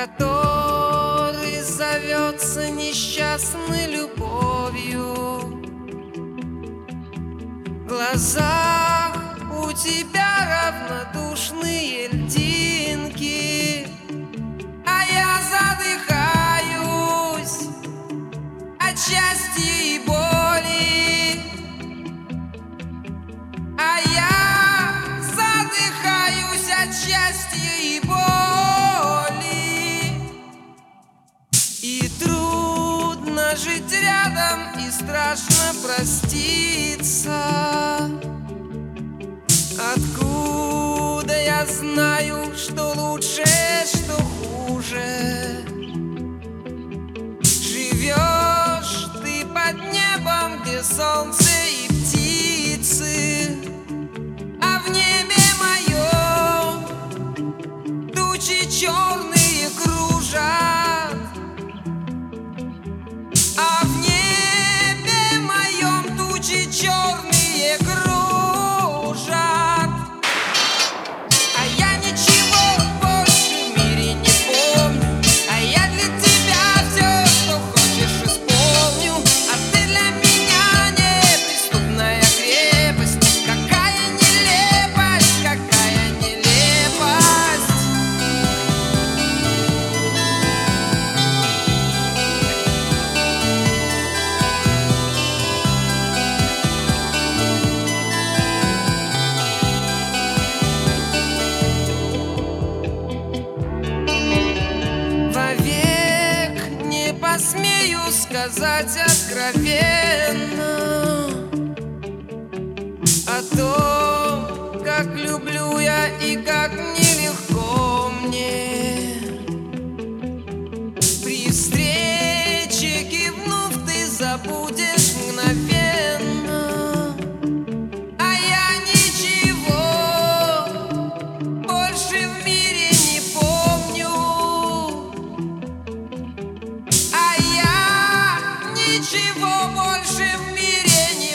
который зовется несчастной любовью. В глазах у тебя равнодушные льдинки, а я задыхаюсь от счастья и боли, а я задыхаюсь от счастья и боли. И трудно жить рядом, и страшно проститься. Откуда я знаю, что лучше, что хуже? Живешь ты под небом, где солнце и птицы, а в небе моем тучи черные кружат, а в небе моем тучи черные кружат. Смею сказать откровенно о том, как люблю я и как нелегко мне. При встрече кивнув, ты забудешь мгновенно, а я ничего больше в мире не помню. Ничего больше в мире не